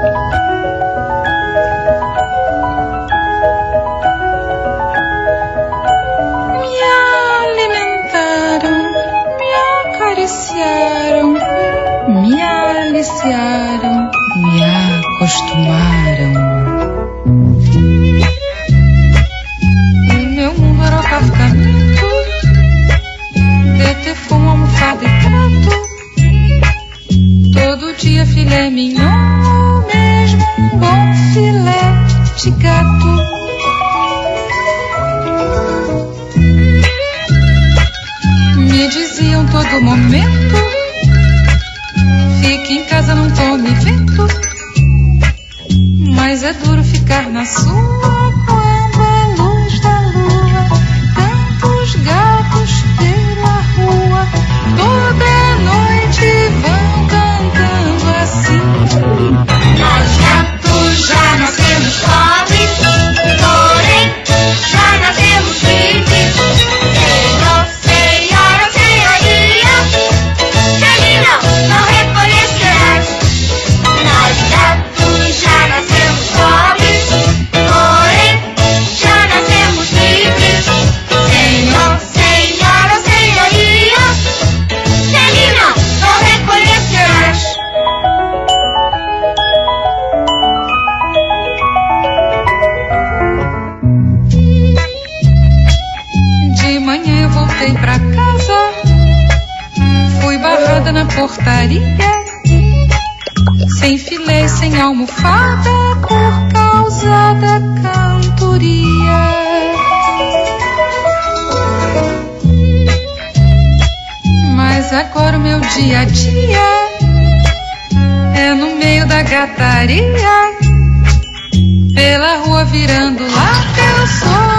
Me aliciaram, me acostumaram. E meu mundo era o apartamento, de fumo, almofada e prato. Todo dia filé mignon, ou mesmo um bom filé de gato. Me diziam todo momento: fique em casa, não tome vento. Mas é duro ficar na sua quando a luz da lua tantos gatos pela rua. Toda noite vão cantando assim: nós gatos já nascemos pobres, porém já nascemos livres. Senhor, senhora, senhoria, de mim não reconhecerás. Nós gatos já nascemos pobres, porém já nascemos livres. Senhor, senhora, senhoria, de mim não reconhecerás. De manhã eu voltei pra casa, fui barrada na portaria, sem filé, sem almofada, por causa da cantoria. Mas agora o meu dia a dia é no meio da gataria, pela rua virando lá eu sou